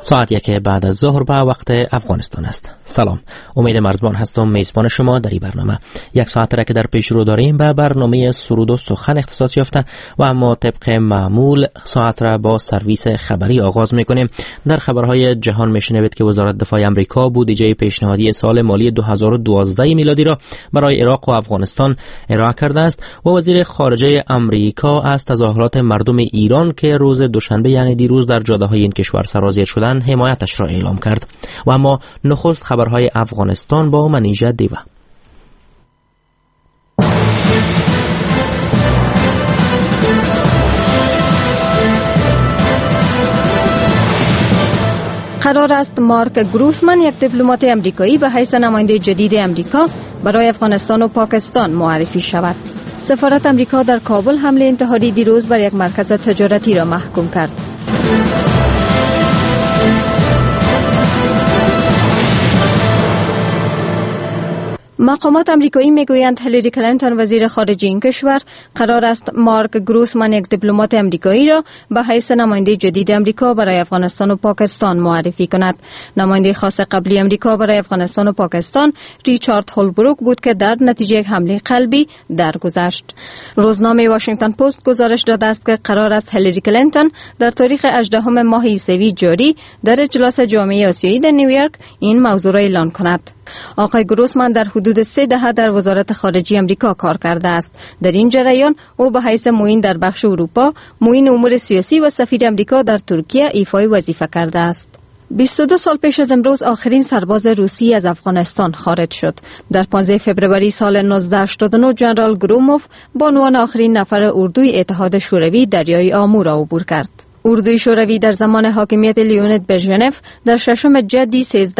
ساعت 1 بعد از ظهر به وقت افغانستان است. سلام، امید مرزبان هستم، میزبان شما در این برنامه. یک ساعت را که در پیش رو داریم به برنامه سرود و سخن اختصاص یافته و اما طبق معمول ساعت را با سرویس خبری آغاز میکنیم. در خبرهای جهان میشنوید که وزارت دفاع امریکا بودجه پیشنهادی سال مالی 2012 میلادی را برای عراق و افغانستان ارائه کرده است و وزیر خارجه امریکا از تظاهرات مردم ایران که روز دوشنبه یعنی دیروز در جاده‌های این کشور سرازیر شدند حمایتش را اعلام کرد. و اما نخست خبرهای افغانستان با منیژه دیوه. قرار است مارک گروسمن، یک دیپلمات امریکایی به حیث نماینده جدید امریکا برای افغانستان و پاکستان معرفی شود. سفارت امریکا در کابل حمله انتحاری دیروز بر یک مرکز تجارتی را محکوم کرد. مقامات امریکایی میگویند هیلاری کلینتون وزیر خارجه این کشور قرار است مارک گروسمن، یک دیپلمات امریکایی را به حیث نماینده جدید امریکا برای افغانستان و پاکستان معرفی کند. نماینده خاص قبلی امریکا برای افغانستان و پاکستان ریچارد هولبروک بود که در نتیجه یک حمله قلبی درگذشت. روزنامه واشنگتن پست گزارش داده است که قرار است هیلاری کلینتون در تاریخ 18 ماه عیسوی جاری در اجلاس جامعه آسیایی در نیویورک این موضوع را اعلان کند. آقای گروسمن در حدود 3 دهه در وزارت خارجه امریکا کار کرده است. در این جریان او به حیث معین در بخش اروپا، معین امور سیاسی و سفیر امریکا در ترکیه ایفای وظیفه کرده است. 22 سال پیش از امروز آخرین سرباز روسی از افغانستان خارج شد. در 15 فوریه سال 1989 جنرال گروموف به عنوان آخرین نفر اردوی اتحاد شوروی دریای آمو را عبور کرد. اردوی شوروی در زمان حاکمیت لیونید برژنف در 6 جدی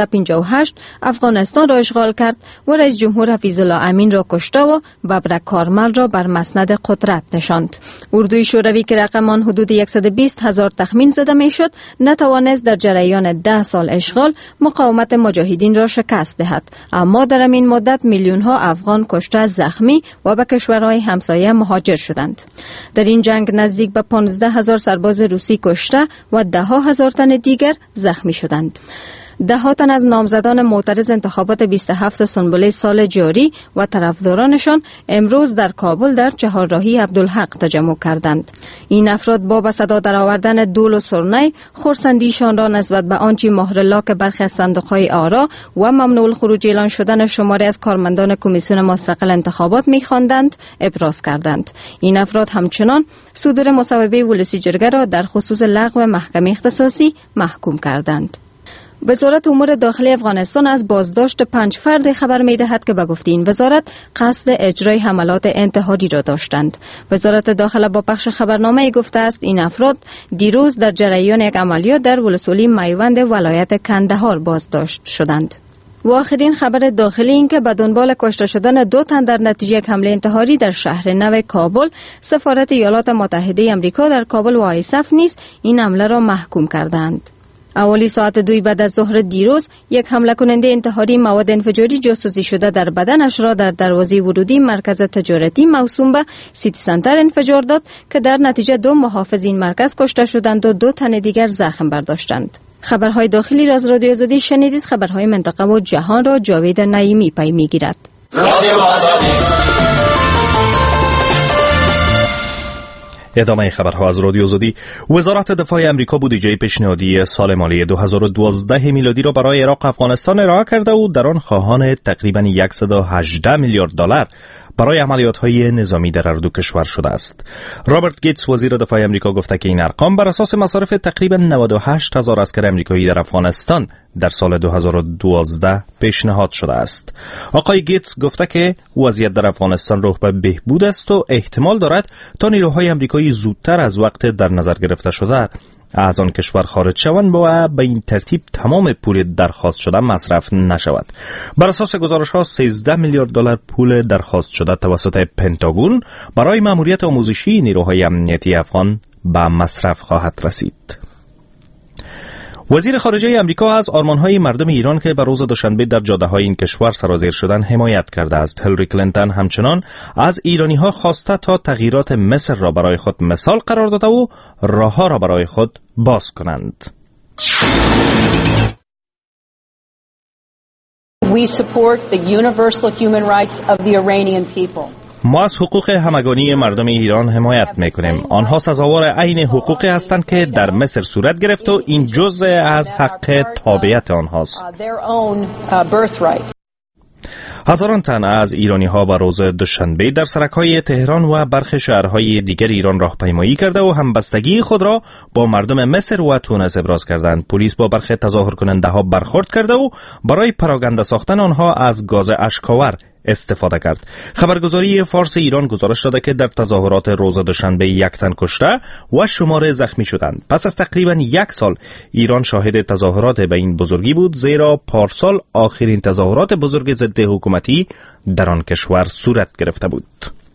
1358 افغانستان را اشغال کرد و رئیس جمهور حفیظ الله امین را کشته و ببرک کارمل را بر مسند قدرت نشاند. اردوی شوروی که رقم آن حدود 120,000 تخمین زده میشد، نتوانست در جریان 10 سال اشغال مقاومت مجاهدین را شکست دهد، اما در این مدت میلیون ها افغان کشته، زخمی و به کشورهای همسایه مهاجر شدند. در این جنگ نزدیک به 15,000 سرباز روسی کشته و 10,000 تن دیگر زخمی شدند. 10 تن از نامزدان معترض انتخابات 27 سنبله سال جاری و طرفدارانشان امروز در کابل در چهارراهی عبدالحق تجمع کردند. این افراد با به صدا درآوردن دول و سرنای خرسندیشان را نسبت به آنچه مهر لاک برخی از صندوق‌های آرا و ممنوع الخروج اعلان شدن شماری از کارمندان کمیسیون مستقل انتخابات می‌خواندند ابراز کردند. این افراد همچنان صدور مصوبه ولسی جرگه را در خصوص لغو محکمه اختصاصی محکوم کردند. وزارت امور داخلی افغانستان از بازداشت 5 فرد خبر می‌دهد که به گفته این وزارت قصد اجرای حملات انتحاری را داشتند. وزارت داخله با پخش خبرنامه گفته است این افراد دیروز در جریان یک عملیات در ولسوالی میوند ولایت کندهار بازداشت شدند. و آخرین خبر داخلی این که به دنبال کشته شدن 2 تن در نتیجه یک حمله انتحاری در شهر نو کابل، سفارت ایالات متحده آمریکا در کابل و آیسف نیز این حمله را محکوم کردند. اولی ساعت 2 بعد از ظهر دیروز یک حمله کننده انتحاری مواد انفجاری جاسوسی شده در بدنش را در دروازه ورودی مرکز تجارتی موسوم به سیتی سنتر انفجار داد که در نتیجه 2 محافظ این مرکز کشته شدند و 2 تن دیگر زخم برداشتند. خبرهای داخلی را از رادیو آزادی شنیدید. خبرهای منطقه و جهان را جاوید نعیمی پی میگیرد. ادامه خبرها از رادیو آزادی. وزارت دفاع امریکا بودجه پیشنهادی سال مالی 2012 میلادی را برای عراق و افغانستان ارائه کرده و در آن خواهان تقریباً 118 میلیارد دلار برای عملیات‌های نظامی در هر دو کشور شده است. رابرت گیتس وزیر دفاع امریکا گفته که این ارقام بر اساس مصارف تقریباً 98,000 عسکر امریکایی در افغانستان در سال 2012 پیشنهاد شده است. آقای گیتس گفته که وضعیت در افغانستان راه به بهبود است و احتمال دارد تا نیروهای امریکایی زودتر از وقت در نظر گرفته شده از آن کشور خارج شوند و به این ترتیب تمام پول درخواست شده مصرف نشود. بر اساس گزارش‌ها 13 میلیارد دلار پول درخواست شده توسط پنتاگون برای ماموریت آموزشی نیروهای امنیتی افغان به مصرف خواهد رسید. وزیر خارجه امریکا از آرمان‌های مردم ایران که به روز دوشنبه در جاده‌های این کشور سرازیر شدند حمایت کرده است. هیلاری کلینتون همچنان از ایرانی‌ها خواسته تا تغییرات مصر را برای خود مثال قرار داده و راه‌ها را برای خود باز کنند. We support the universal human rights of the Iranian people. ما از حقوق همگانی مردم ایران حمایت میکنیم. آنها سزاوار عین حقوقی هستند که در مصر صورت گرفت و این جزء از حق تابعیت آنهاست. هزاران تن از ایرانی ها به روز دوشنبه در سرک‌های تهران و برخی شهرهای دیگر ایران راهپیمایی کرده و همبستگی خود را با مردم مصر و تونس ابراز کردند. پلیس با برخی تظاهر کننده ها برخورد کرده و برای پراکنده ساختن آنها از گاز اشک‌آور استفاده کرد. خبرگزاری فارس ایران گزارش داده که در تظاهرات روز دوشنبه 1 تن کشته و شمار زخمی شدند. پس از تقریبا 1 سال ایران شاهد تظاهرات به این بزرگی بود، زیرا پارسال آخرین تظاهرات بزرگ ضد حکومتی در آن کشور صورت گرفته بود.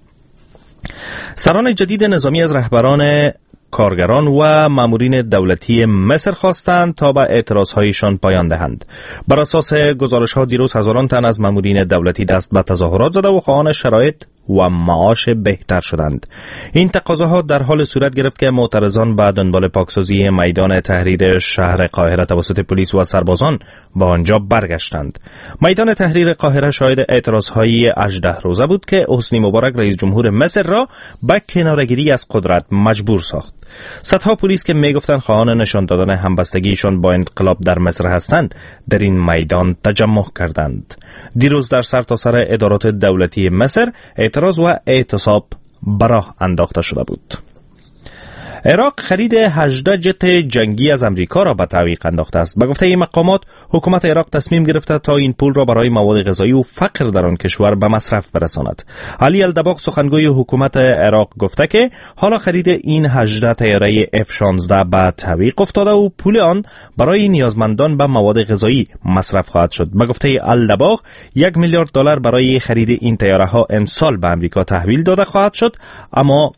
سران جدید نظامی از رهبران کارگران و مامورین دولتی مصر خواستند تا به اعتراضهایشان پایان دهند. بر اساس گزارش‌ها دیروز هزاران تن از مامورین دولتی دست به تظاهرات زده و خواهان شرایط و معاش بهتر شدند. این تقاضاها در حال صورت گرفت که معترضان به دنبال پاکسازی میدان تحریر شهر قاهره توسط پلیس و سربازان به آنجا برگشتند. میدان تحریر قاهره شاهد اعتراضهای 18 روزه بود که حسنی مبارک رئیس جمهور مصر را به کناره‌گیری از قدرت مجبور ساخت. صدها پلیس که میگفتند خواهان نشان دادن همبستگیشان با انقلاب در مصر هستند در این میدان تجمع کردند. دیروز در سرتاسر ادارات دولتی مصر اعتراض و اعتصاب به راه انداخته شده بود. عراق خرید 18 جت جنگی از امریکا را به تعویق انداخته است. به گفته این مقامات حکومت عراق تصمیم گرفته تا این پول را برای مواد غذایی و فقر در آن کشور به مصرف برساند. علی الدباغ سخنگوی حکومت عراق گفته که حالا خرید این 18 طیاره F-16 به تعویق افتاده و پول آن برای نیازمندان به مواد غذایی مصرف خواهد شد. به گفته الدباغ 1 میلیارد دلار برای خرید این طیاره ها امسال به امریکا تحویل داده خواهد شد، اما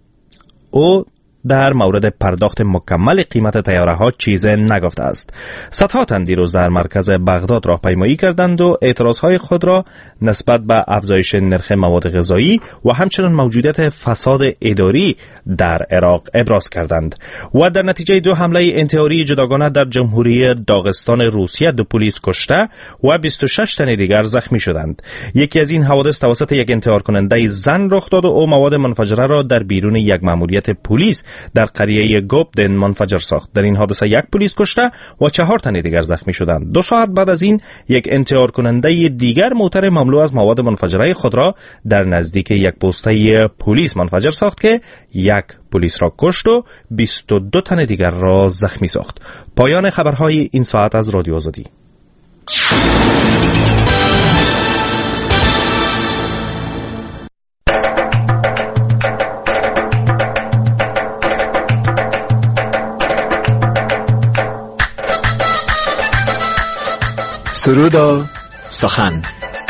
او در مورد پرداخت مکمل قیمت طیاره ها چیزی نگفته است. صدها تن دیروز در مرکز بغداد راهپیمایی کردند و اعتراض های خود را نسبت به افزایش نرخ مواد غذایی و همچنین موجودیت فساد اداری در عراق ابراز کردند. و در نتیجه 2 حمله انتحاری جداگانه در جمهوری داغستان روسیه 2 پلیس کشته و 26 تن دیگر زخمی شدند. یکی از این حوادث توسط یک انتحار کننده زن رخ داد و او مواد منفجره را در بیرون یک مأموریت پلیس در قریه گوبدن منفجر ساخت. در این حادثه 1 پلیس کشته و 4 تن دیگر زخمی شدند. 2 ساعت بعد از این یک انتحار کننده دیگر موتر مملو از مواد منفجره خود را در نزدیک یک پسته پلیس منفجر ساخت که 1 پلیس را کشت و 22 تن دیگر را زخمی ساخت. پایان خبرهای این ساعت از رادیو آزادی. سرود و سخن.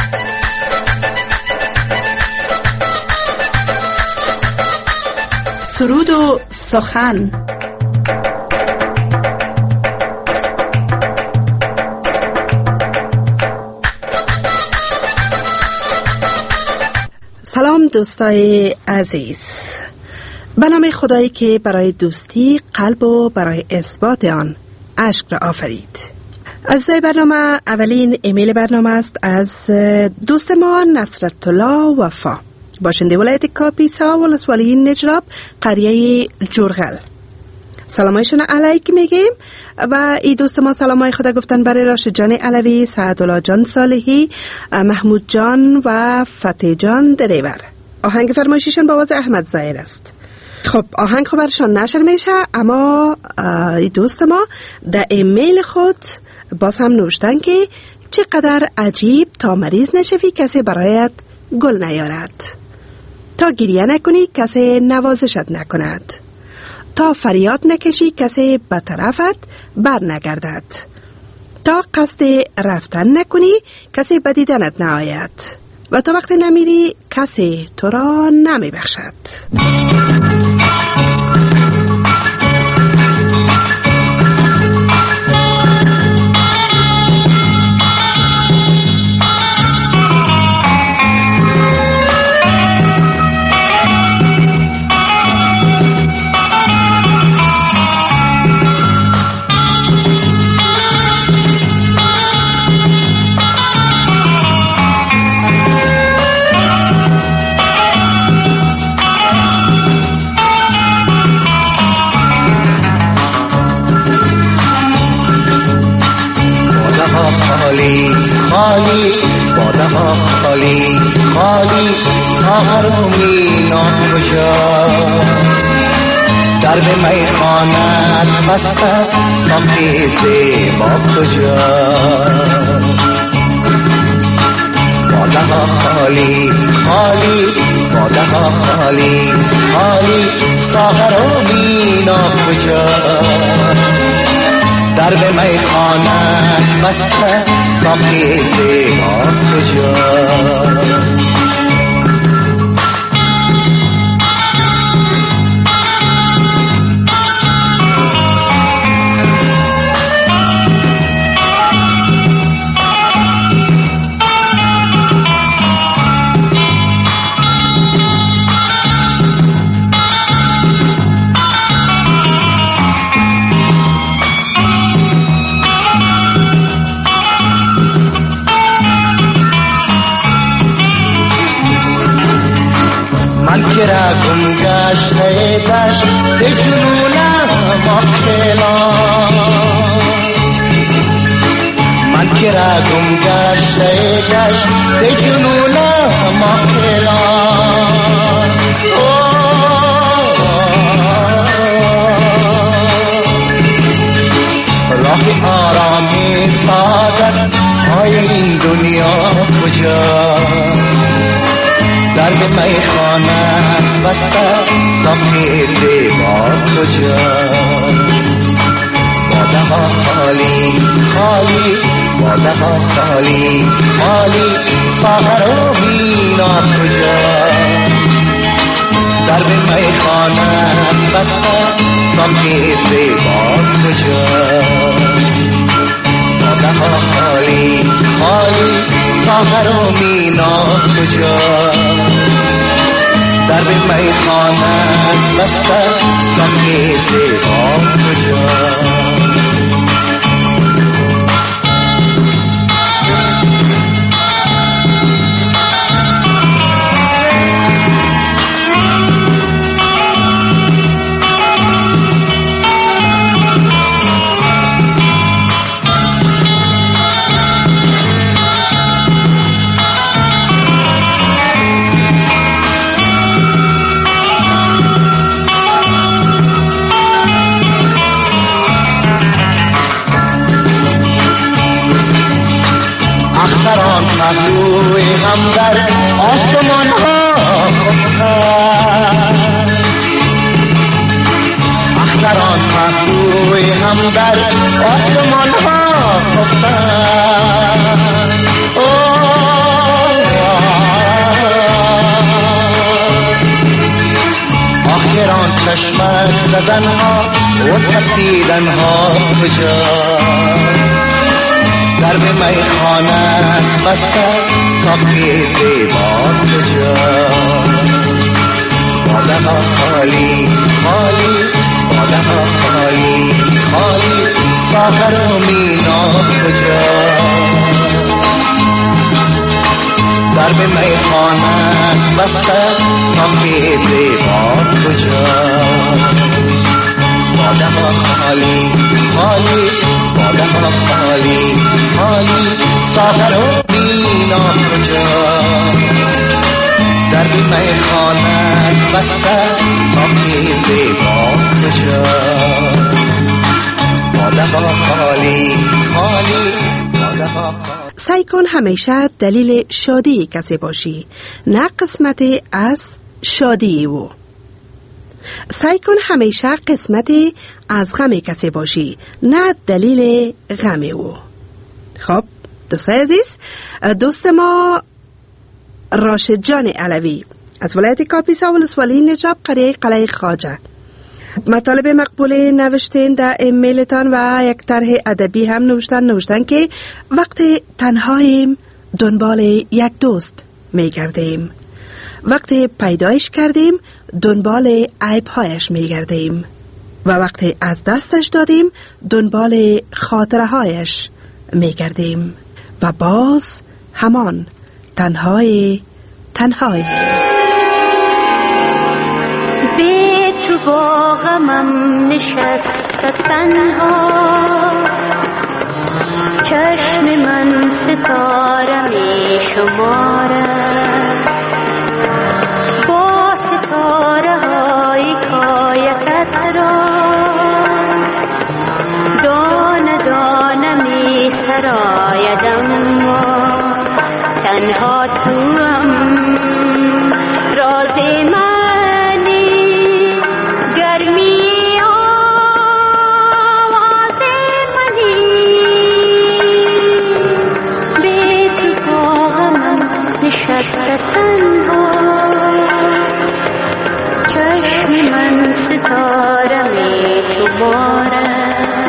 سرود و سخن. سلام دوستای عزیز. به نام خدایی که برای دوستی قلب و برای اثبات آن اشک را آفرید. عزیزای برنامه، اولین ایمیل برنامه است از دوست ما نصرت الله وفا، باشنده ولایت کاپیسا، ولسوالی نجراب، قریه جورغل. سلامایشون علیک میگیم و این دوست ما سلامای خدا گفتن برای راشد جان علوی، سعدالله جان صالحی، محمود جان و فتح جان دریور. آهنگ فرمایشیشون با آواز احمد ظاهر است. خب آهنگ خبرشان نشر میشه، اما این دوست ما در ایمیل خود باز هم نوشتن که چقدر عجیب تا مریض نشوی کسی برایت گل نیارد، تا گریه نکنی کسی نوازشت نکند، تا فریاد نکشی کسی به طرفت بر نگردد، تا قصد رفتن نکنی کسی به دیدنت نآید و تا وقت نمیری کسی تو را نمی بخشد. خالیست خالی، باده ها خالیست خالی، ساغر و مینا کجا؟ درب میخانه است بسته، ساقی زیبا کجا؟ باده ها خالیست خالی، باده ها خالیست خالی، ساغر و مینا کجا؟ درب میخانه است بسته، ساقی زیبا کجا؟ که را گم گشته دشت جنونم آخلا، من که را گم گشته دشت جنونم آخلا، راه آرامی سعادت های این دنیا کجا؟ درب میخانه است بسته، ساقی زیبا کجا؟ باده ها خالیست خالی، باده ها خالیست خالی، ساغر و مینا کجا؟ درب میخانه است بسته، ساقی زیبا کجا؟ باده ها خالیست خالی، ساغر و مینا کجا؟ درب میخانه است بسته، ساقی زیبا کجا؟ اختران پهلوی هم در آسمان ها خفتند، اختران پهلوی هم در آسمان ها خفتند، آخران چشمک زدن ها و تپیدن ها کجا؟ درب میخانه است بسته، ساقی زیبا کجا؟ باده ها خالیست خالی، باده ها خالیست خالی، ساغر و مینا کجا؟ درب میخانه است بسته، ساقی زیبا کجا؟ باده ها خالیست خالی، باده ها خالیست خالی، ساغر و مینا کجا؟ درب میخانه است بسته، ساقی زیبا کجا؟ باده ها خالیست خالی، باده ها خالی. سعی کن همیشه دلیل شادی کسی باشی، نه قسمت از شادی او. سعی کن همیشه قسمتی از غم کسی باشی، نه دلیل غم او. خب دوستای عزیز، دوست ما راشد جان علوی از ولایت کاپیسا ولسوالی نجاب قریه قلعه خواجه مطالب مقبول نوشتین در ایمیلتان و یک طرح ادبی هم نوشتن که وقتی تنهاییم دنبال یک دوست میگردیم، وقتی پیدایش کردیم دنبال عیبهایش میگردیم و وقتی از دستش دادیم دنبال خاطرهایش میگردیم و باز همان تنهای به تو با غمم نشست تنها، چشم من ستاره می شمارم با ستاره های کایتت را دانه دانه می سراید اما تنها توام راز منی گرمی آواز منی به تو با غمم نشسته تنها چشم من ستاره می شمارد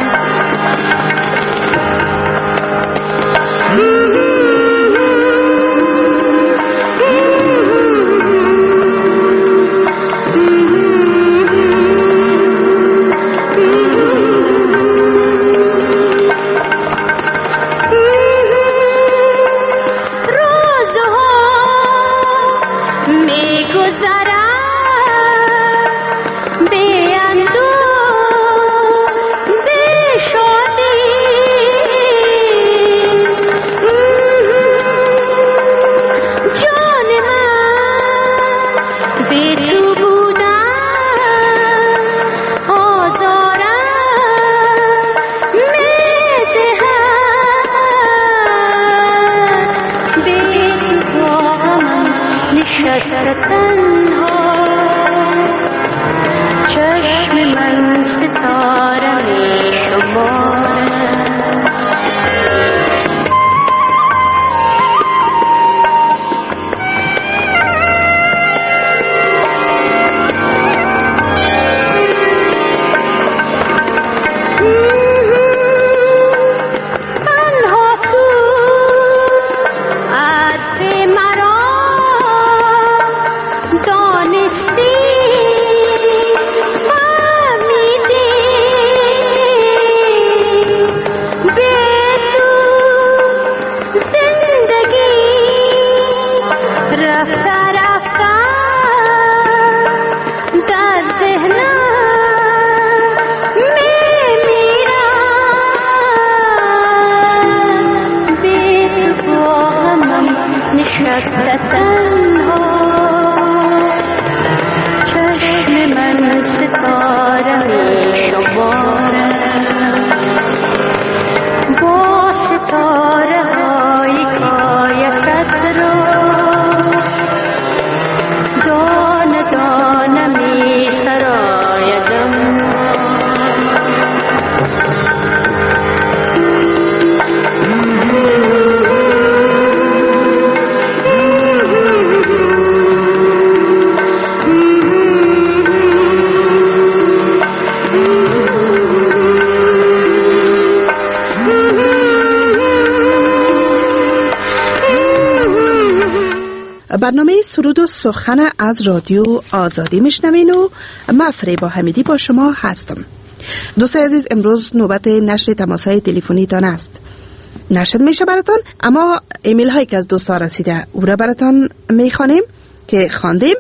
برنامه سرود و سخن از رادیو آزادی میشنوین و من فریبا حمیدی با شما هستم. دوستای عزیز، امروز نوبت نشر تماس‌های تلفنی تان است. نشر میشه براتان، اما ایمیل هایی که از دوستا رسیده او را براتان میخوانیم که خواندیم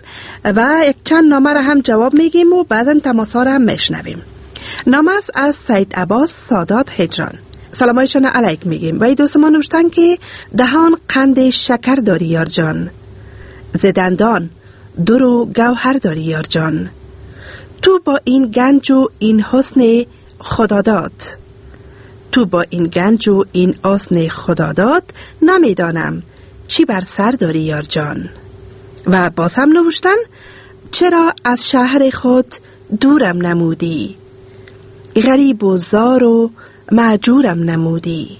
و یک چند نامه را هم جواب میگیم و بعداً تماس‌ها را هم میشنویم. نامه است از سید عباس سادات هجران. سلامایشان علیک میگیم و ای دوست ما نوشتن که دهان قند شکر داری یار جان، زدندان دور و گوهر داری یار جان، تو با این گنج و این حسن خدا داد، تو با این گنج و این حسن خدا داد، نمیدانم چی بر سر داری یار جان. و باز هم نوشتن چرا از شهر خود دورم نمودی، غریب و زار و معجورم نمودی،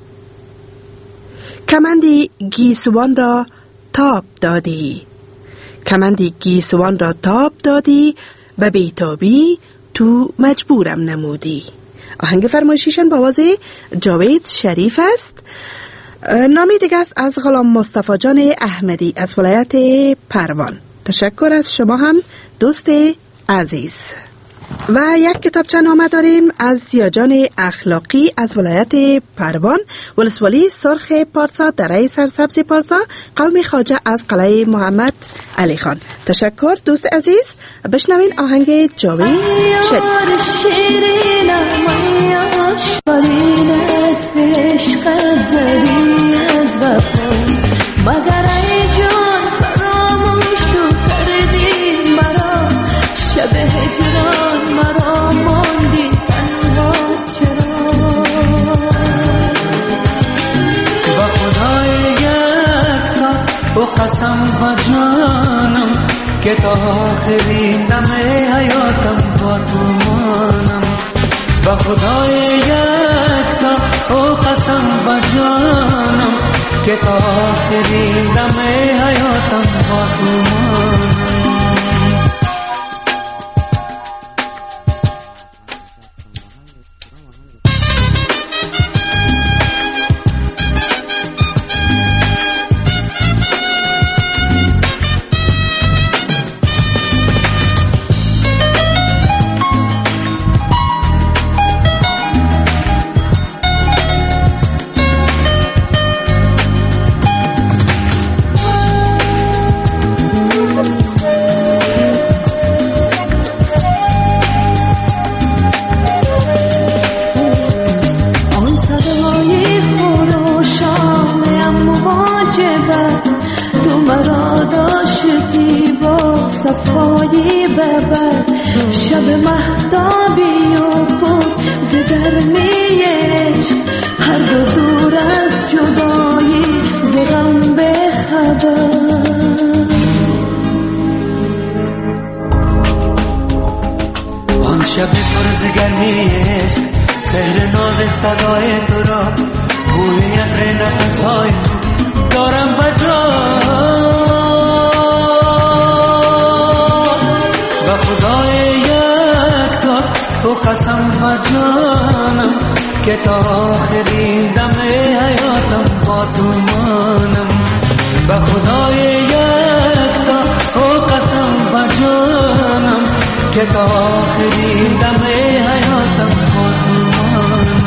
کمندی گیسوان را تاب دادی، کمندی گیسوان را تاب دادی و بیتابی تو مجبورم نمودی. آهنگ فرمایشیشن با آواز جاوید شریف است. نامی دیگه است از غلام مصطفی جان احمدی از ولایت پروان. تشکر از شما هم دوست عزیز. و یک کتابچه نامه داریم از زیاجان اخلاقی از ولایت پروان، ولسوالی سرخ پارسا، دره سرسبز پارسا، قوم خواجه از قلعه محمد علی خان. تشکر دوست عزیز. بشنوین آهنگ جاوید شریف. آخرین دم حیاتم با تو مانم. با خدای یکتا او قسم با جانم که تا آخرین دم حیاتم با تو مانم. صفایی ببر شب مهتابی و پر ز گرمی عشق، هر دو دور از جدایی ز غم بخبر. آن شب پر ز گرمی عشق، سحر ناز صدای تو را، بوی عطر نفس‌های دارم بجا. تو قسم با جانم که تا آخرین دم حیاتم با تو مانم. به خدای یکتا تو قسم با جانم که تا آخرین دم حیاتم با تو مانم.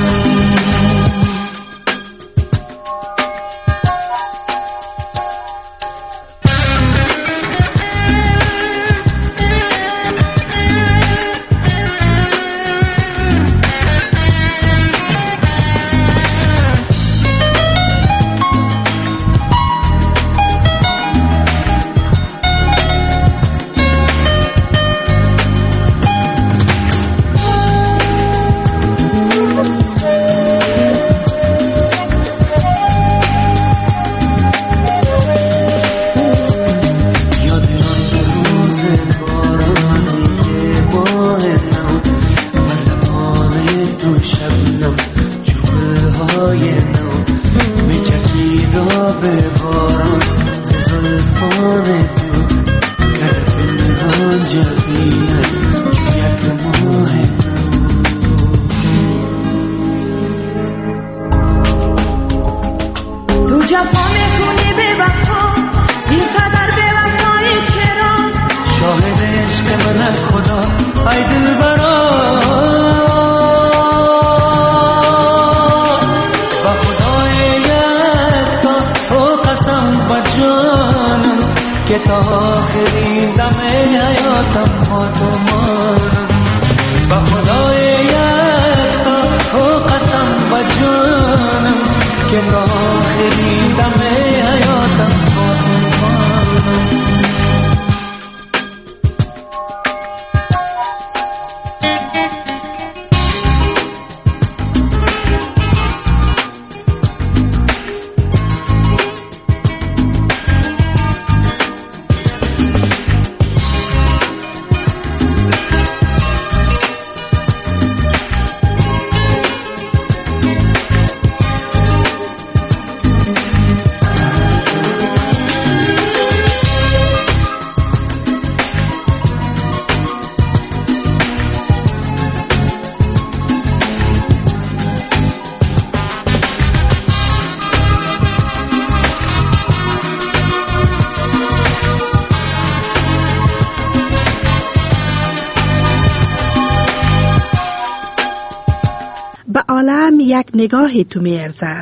عالم یک نگاهی تو می ارزد،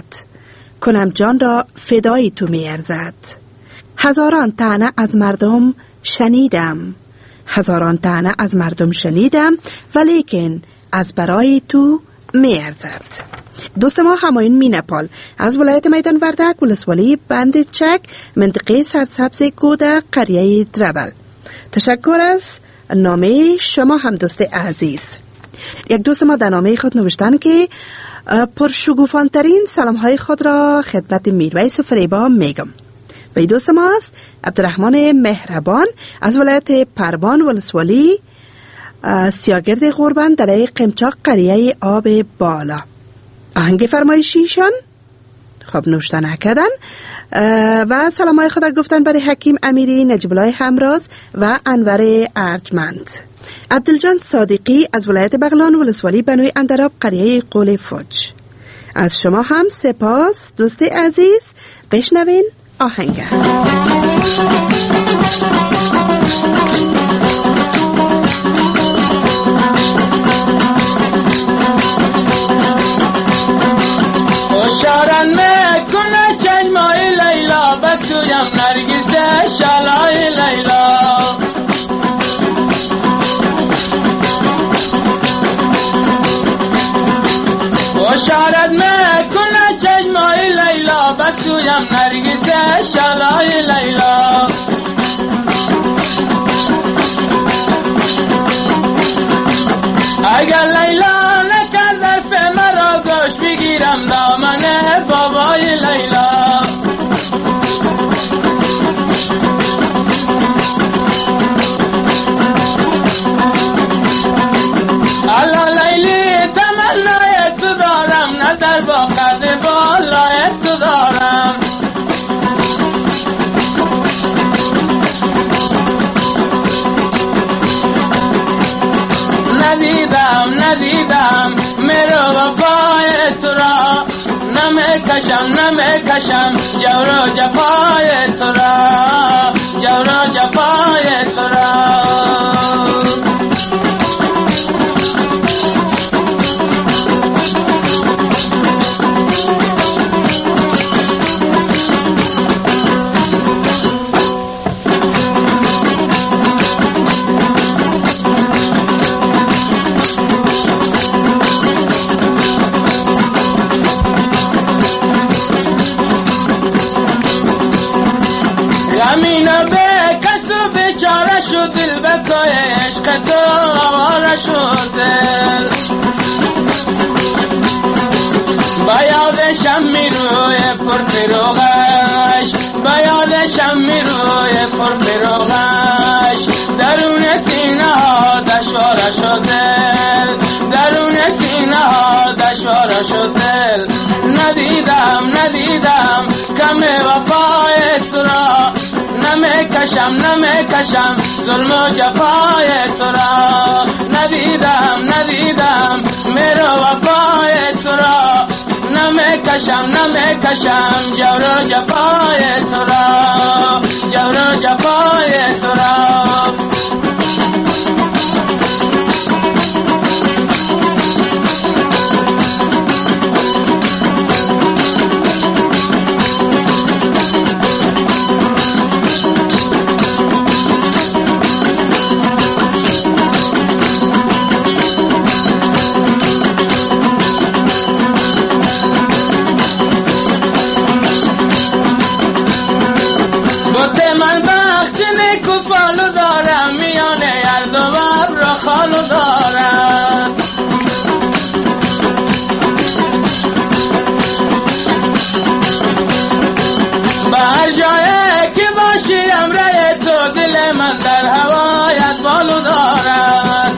کنم جان را فدای تو می ارزد. هزاران طعنه از مردم شنیدم، هزاران طعنه از مردم شنیدم، ولیکن از برای تو می ارزد. دوست ما همایون مینپال از ولایت میدان وردک، ولسوالی بند چک، منطقه سرسبز کود قریه دربل. تشکر از نامه شما هم دوست عزیز. یک دوست ما در نامه خود نوشتن که پرشگوفانترین سلام های خود را خدمت میرویس فریبا میگم. و دوست ما است عبدالرحمن مهربان از ولایت پروان ولسوالی سیاگرد غربان در قمچاق قریه آب بالا. آهنگ فرمایشیشان خب نوشته نکردن و سلامای خود گفتن برای حکیم امیری، نجیب الله همراز و انور ارجمند. عبدالجان صادقی از ولایت بغلان ولسوالی بنوی اندراب قریه قول فوج. از شما هم سپاس دوست عزیز. بشنوین آهنگ. شارن میکنه چشمای لیلا بسویم نرگس شالای لیلا شارن میکنه چشمای لیلا بسویم نرگس شالای لیلا اگر لیلا نکرده فهم را گوش بگیرم دامن بابای لیلا الله لیلی تمنای تو دارم نه در با قد بالای تو دارم ندیدم میرو وفای تو را نمیکشم جور و جفای تو را جور و جفای تو را دل بکای عشق تو آواره شد دل با یادشم میروی پرفروغش با یادشم میروی پرفروغش درون سینه ها دشواره شد دل درون سینه ها دشواره شد دل ندیدم کم وفای تو را نمیکشم ظلم و جفای تو را ندیدم میرو وفای تو را نمیکشم جور و جفای تو را جور و جفای تو را من بخت نیکو فالو دارم میانه هر دو بر را خالو دارم به هر جایی که باشی امره تو دل من در هوایت بالو دارم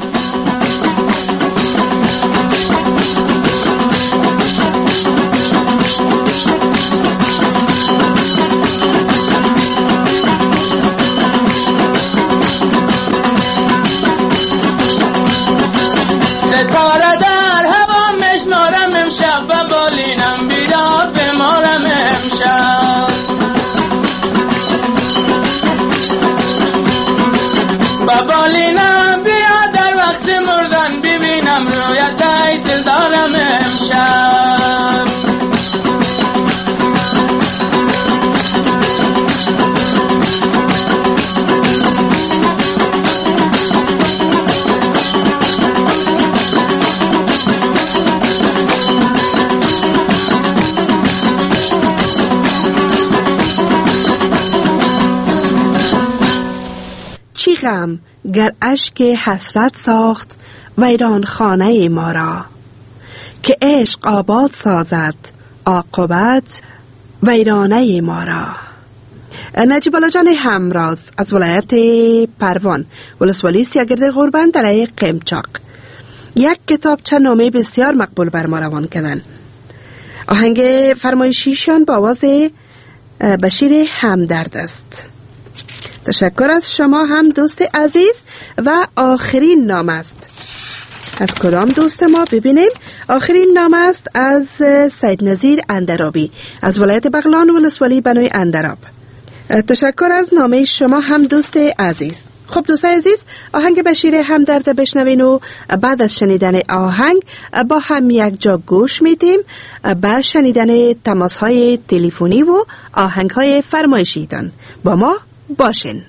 ستاره در هوا مشمارم امشب و بالینم بیدار بمارم امشب و بالینم بیا در وقت مردن ببینم رویت ای دل دارم امشب چی غم گر اشک حسرت ساخت ویران خانه ما را، که عشق آباد سازد عاقبت ویرانه ما را. نجیب الله جان همراز از ولایت پروان ولسوالی سیاگرد غربند علیه قمچاق یک کتابچه نامه بسیار مقبول بر ما روان کردن. آهنگ فرمایشیشان با آواز بشیر همدرد است. تشکر از شما هم دوست عزیز. و آخرین نام است از کدام دوست ما؟ ببینیم. آخرین نام است از سید نظیر اندرابی از ولایت بغلان ولسوالی بنوی اندراب. تشکر از نامه شما هم دوست عزیز. خب دوست عزیز، آهنگ بشیر همدرد بشنوین و بعد از شنیدن آهنگ با هم یک جا گوش میدیم با شنیدن تماس‌های تلفنی و آهنگ‌های فرمایشیتان. با ما باشین.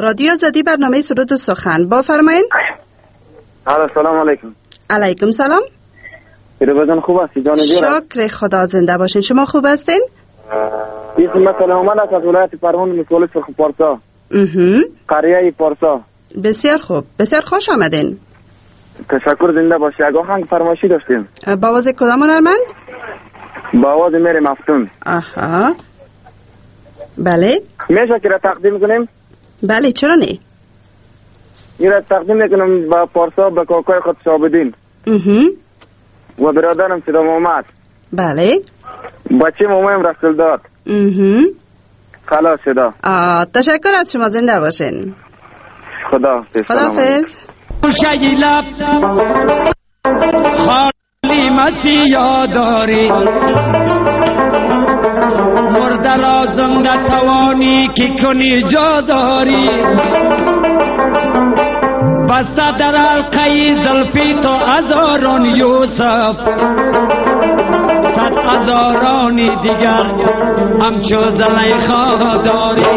رادیو آزادی برنامه سرود و سخن بفرمایید. سلام علیکم. علیکم سلام. پیروزان خوب هستی جان دیگر؟ شکر خدا، زنده باشین. شما خوب هستین؟ اسم سلیمان است از ولایت فرمان مسئول سرخ پارسا. قریه پارسا. بسیار خوب، بسیار خوش آمدین. تشکر، زنده باشی. یک آهنگ فرمایشی داشتیم. با آواز کدام هنرمند؟ با آواز میر مفتون. آها. بله. میشه که را تقدیم کنیم؟ بله، چرا نه؟ این را تقدیم میکنم با پارسا، به کاکای خود شابدین و برادرم صدا محمد. بله. بچه مامایم رسول داد. خلاص شده. تشکر از شما، زنده باشین. خداحافظ. شیلب حالی مچی یاداری مرده را زنده توانی که کنی جا داری بسته در حلقه زلفی تو هزاران یوسف صد هزارانی دیگر همچو زلیخا داری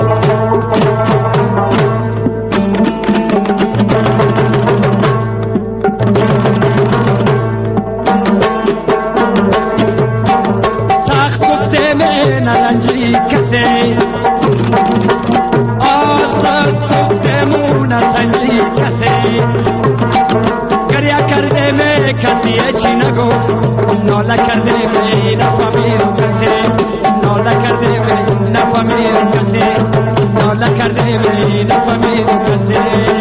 نرنجی کسی آساس گفتمون سنجی کسی گریه کرده می کسی چی نگو ناله کرده می نفهمید کسی ناله کرده می نفهمید کسی ناله کرده می نفهمید کسی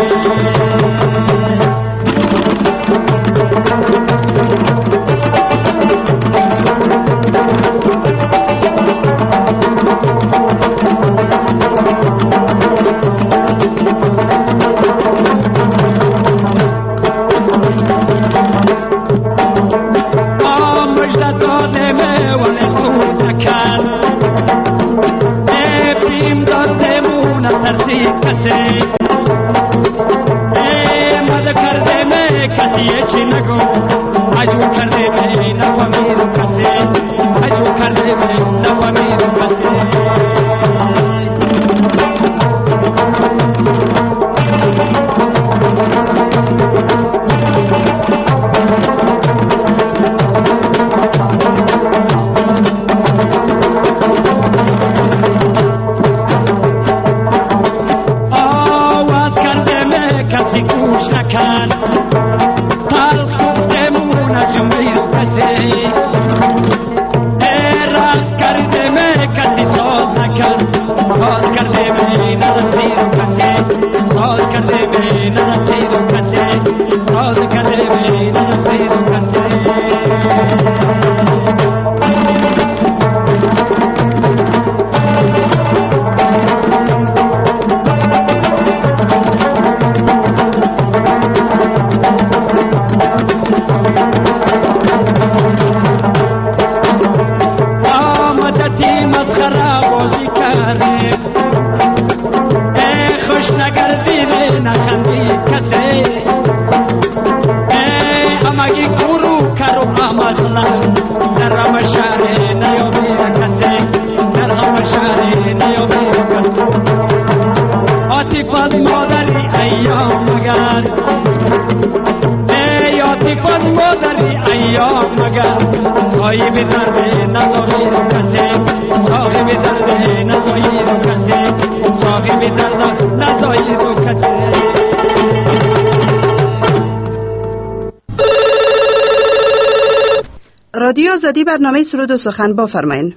رادیو آزادی برنامه سرود و سخن بفرمایید.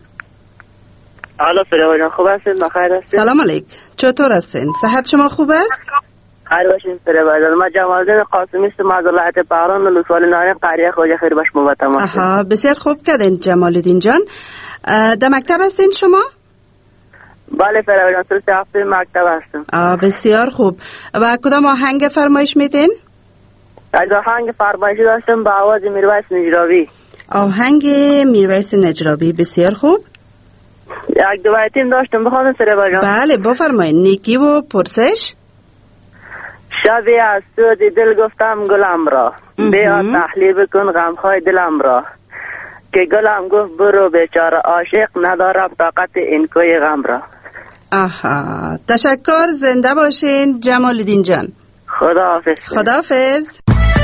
الو فریبا، خوب هستین؟ بخیر هستین؟ سلام علیک، چطور هستین؟ صحت شما خوب است؟ خیر باشین فریبا. ما جمالدین قاسمی هستم از ولایت بغران ولسوالی نارین قریه خوجه خیر باش موبتم. آها، بسیار خوب کردین جمالدین جان. در مکتب هستین شما؟ بله فریبا جان، سلسه هفته مکتب هستم. بسیار خوب. و کدام آهنگ فرمایش میدین؟ از آهنگ فرمایشی داشتم با آواز میرویس نجراوی. آهنگ میرویس نجراوی، بسیار خوب. یک دو بیتیم داشتم بخوانم فریبا جان. بله بفرمایید. نیکی و پرسش. شبی از سود دل گفتم گلم را بیا تحلیل کن غمخواه دلم را که گلم گفت برو بیچاره عاشق ندارم طاقت این کوی غم را. آها، تشکر. زنده باشین جمال الدین جان. خداحافظ. خداحافظ.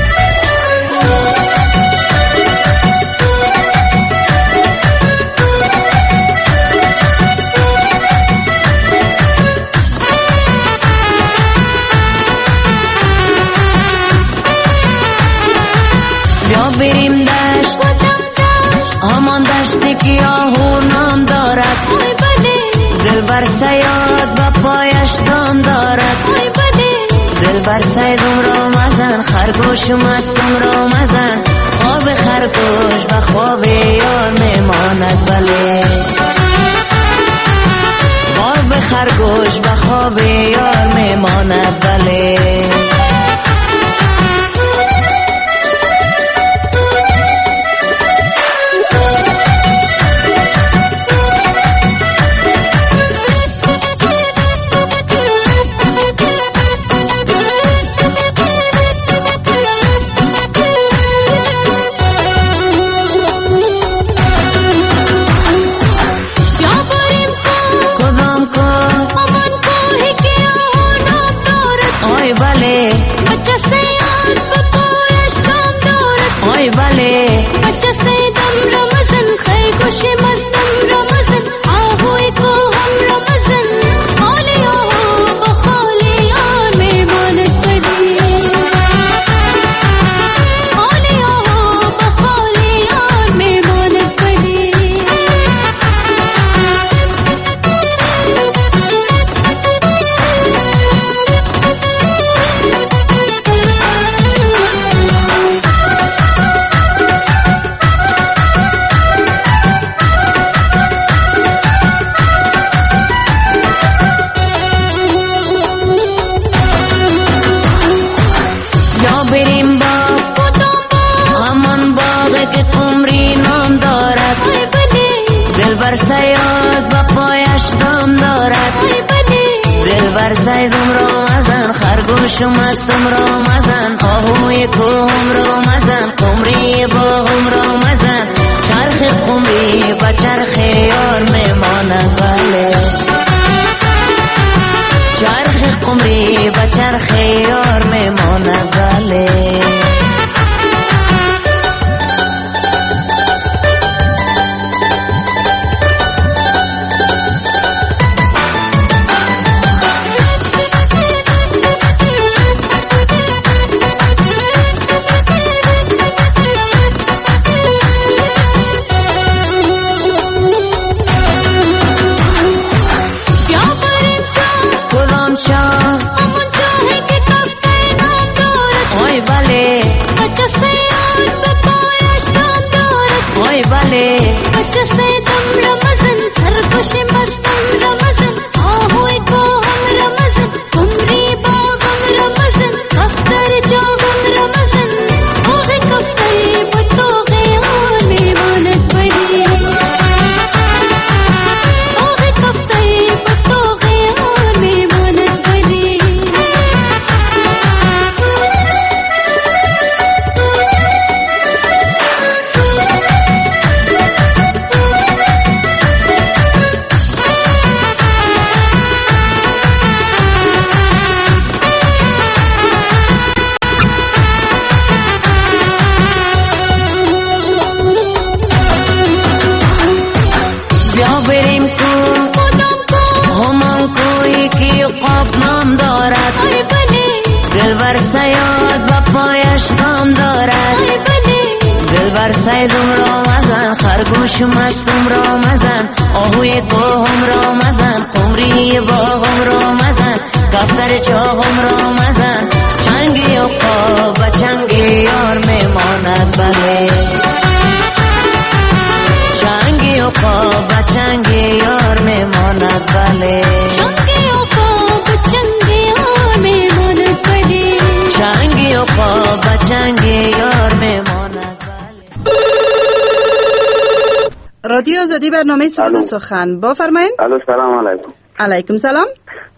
بریم دشت همان دشتی که آهو نام دارد دل بر سیاد و پایش دام دارد دل بر سیدم را مزن خرگوش مستم را مزن خواب خرگوش و خواب یار میماند بله خواب خرگوش و خواب یار میماند بله شم استم را مزن آهوی کوم را مزن قمری باغم را مزن چرخ قمری با چرخ یار میماند بله چرخ قمری با چرخ یار میماند بله سیدم را مزن خرگوش مستم را مزن آهوی کوهم را مزن قمری باغم را مزن کفتر چاهم را مزن چنگی و قاب چنگی یار میماند بله چنگی و قاب چنگی یار میماند بله چنگی و قاب چنگی یار میماند بله چنگی و قاب چنگی یار میماند. رادیو آزادی برنامه سرود و سخن بفرمایید. الو سلام علیکم. علیکم سلام.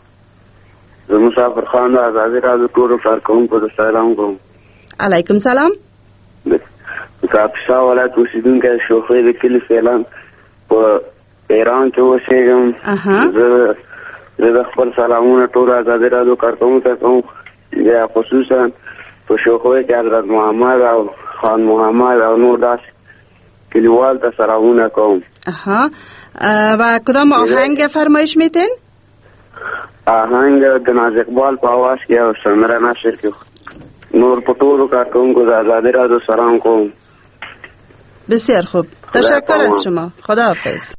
مسافر خان از رادیو کورو فرکوم کو سلام کوم. علیکم سلام. مسافر ولایت اوسیدونکو شوخی د کلی فعلان په ایران کې اوسېږم. زه زه خپل سلامونه ټول آزادي راډیو کارکونکو ته کوم، یا خصوصا په شوخوي کې حضرت محمد او خان محمد او نور داسې کلیوال ته سلامونه کوم. و کدام آهنگ فرمایش میتین؟ آهنگ د ناز اقبال په آواز کې او سندره نشر کې نور په ټولو کارکونکو د آزادي راډیو سلام کوم. بسیار خوب، تشکر از شما. خداحافظ.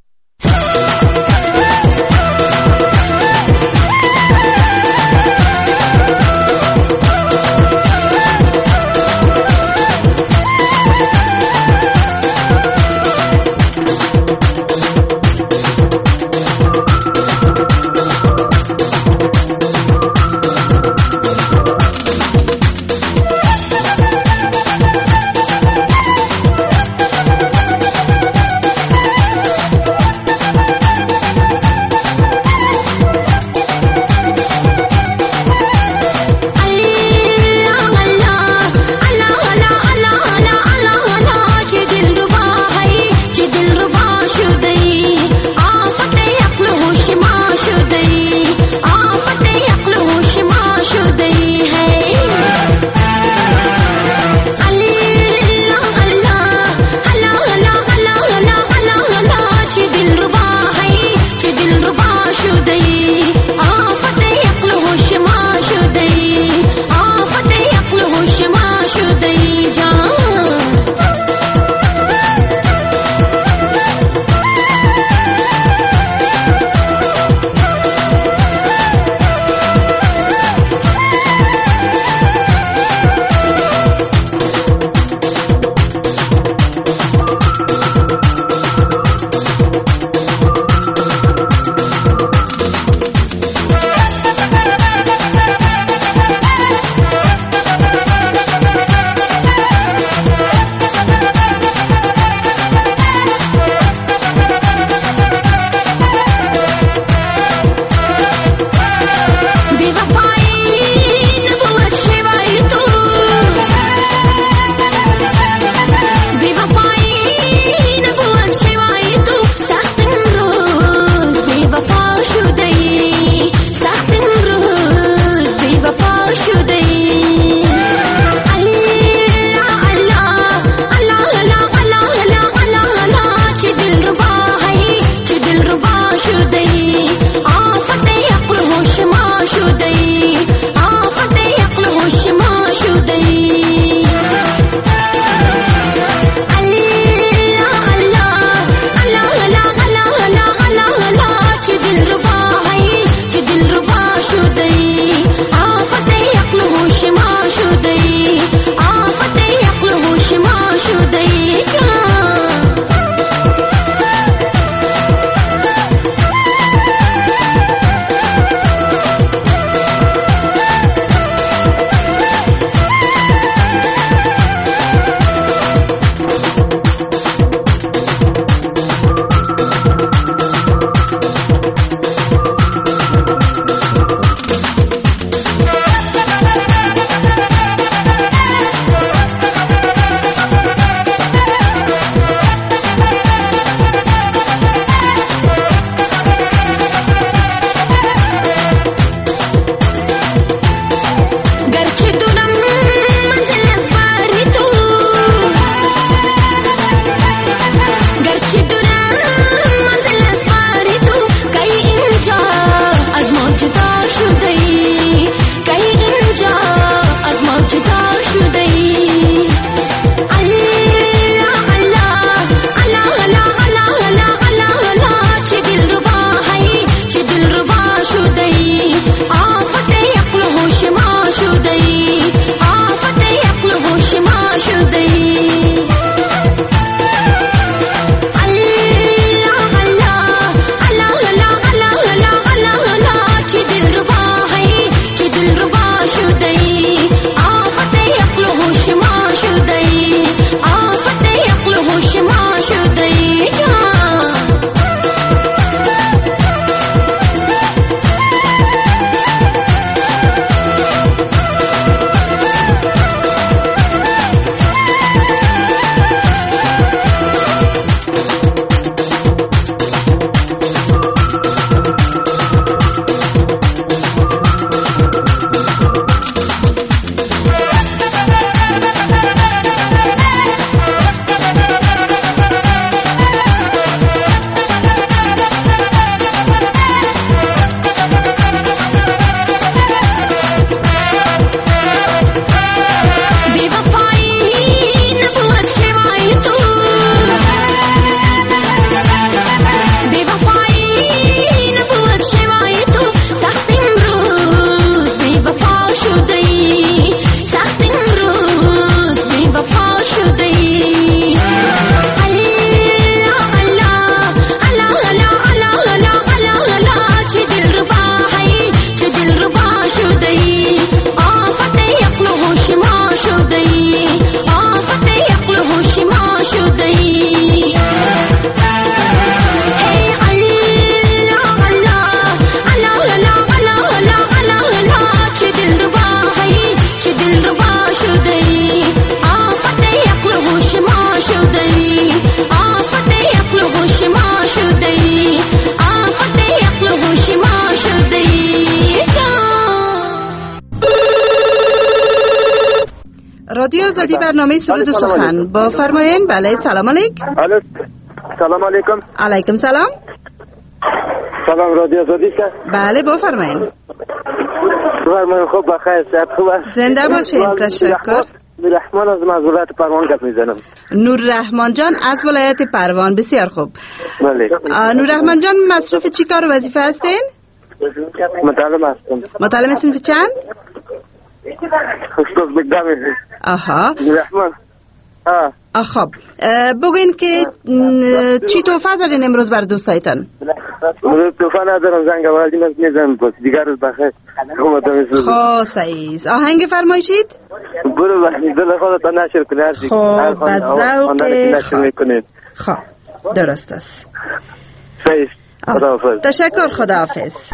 رادیو آزادی برنامه سرود و سخن با فرمایین. بله سلام علیکم. سلام علیکم. علیکم سلام. سلام رادیو آزادی که. بله بفرمایین. بفرمایین. خوب بخیر صحت خوب است. زنده باشین. تشکر. نوررحمان از ولایت پروان گپ میزنم. نوررحمان جان از ولایت پروان. بسیار خوب. بله. نوررحمان جان مصروف چی کار و وظیفه هستین؟ متعلم هستم. متعلم صنف چند؟ استاد بگدامی. آها. نوررحمان. خب بگوین که چی تحفه دارین امروز بر دوستایتان؟ تحفه ندارم، زنگ آوردی من میزنم باز دیگر روز بخیر. خب صحیح. آهنگ فرمایشید؟ برو دل خودت نشر کنی. خب بذوق خب درست است. صحیح. خداحافظ. تشکر. خداحافظ.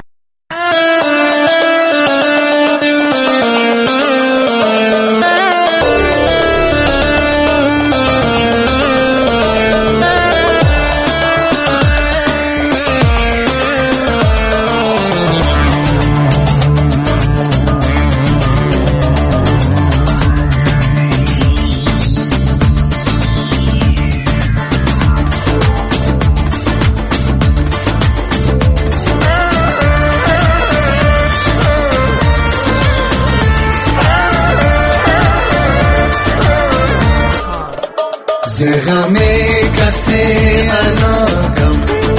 غمی کسی علاقم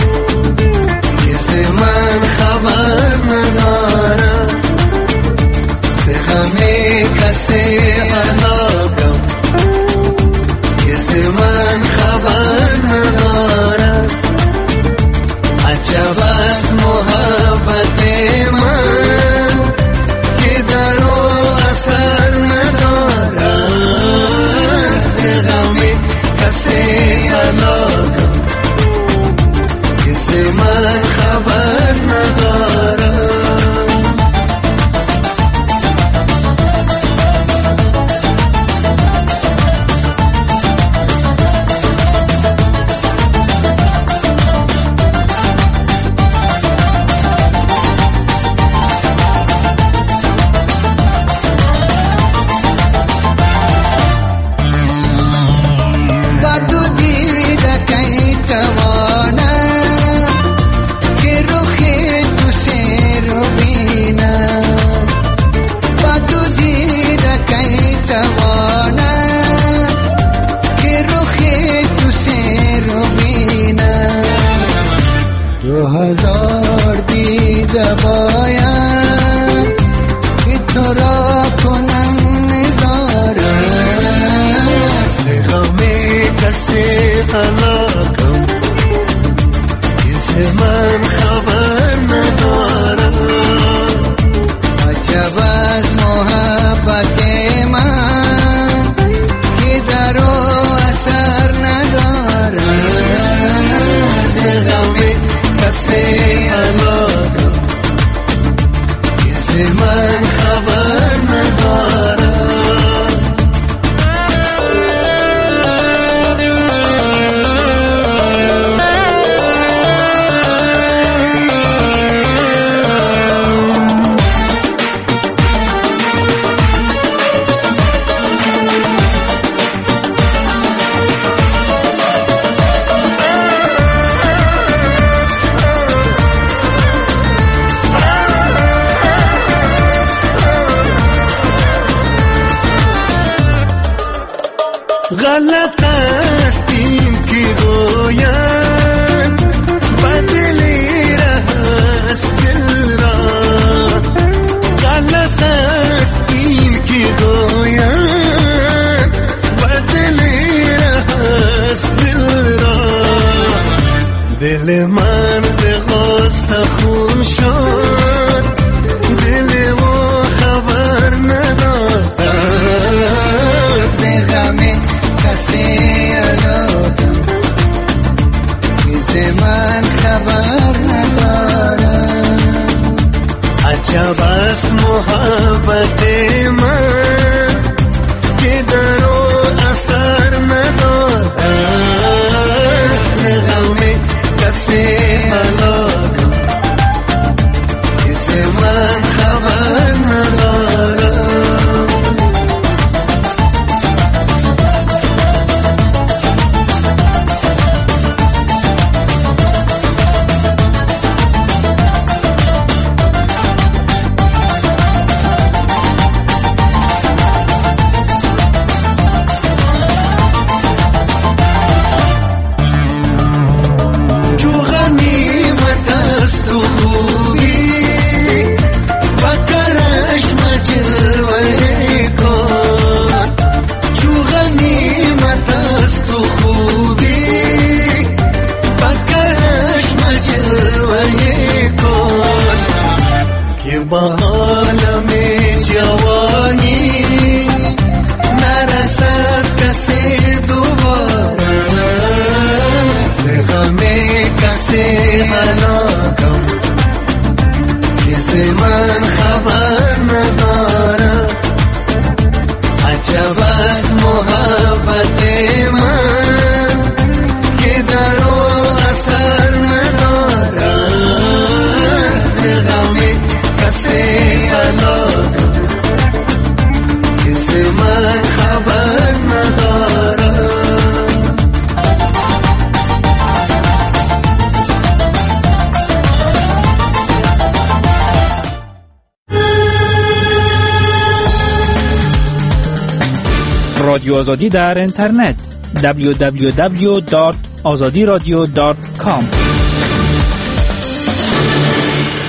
کسی من خبر ندارم غمی کسی علاقم کسی من خبر ندارم عجب از محبت من که در او اثر ندارم غمی کسی علاقم کسی من خبر ندارم غلط است این که گویم بدلی است دل را غلط است این که گویم بدلی است دل را دل من ز غصه خون شد دل و خبر ندارد ز غم کسی علاقم کسی من خبر ندارم عجب است محبت من که در او اثر ندارد ز غم کسی علاقم کسی من با عالم جوانی نرسد کسی دوباره ز غم کسی هلاکم کسی من خبر نداره عجب از محبت من که در او اثر نداره ز غم کسی هلاکم کسی من خبر نداره رادیو آزادی در اینترنت www.azadiradio.com